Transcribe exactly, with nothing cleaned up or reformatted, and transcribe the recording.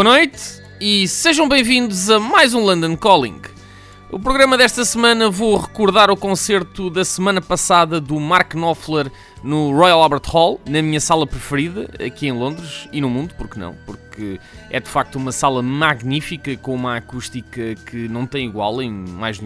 noite e sejam bem-vindos a mais um London Calling. O programa desta semana vou recordar o concerto da semana passada do Mark Knopfler no Royal Albert Hall, na minha sala preferida, aqui em Londres e no mundo, porque não? Porque é de facto uma sala magnífica, com uma acústica que não tem igual em mais nenhum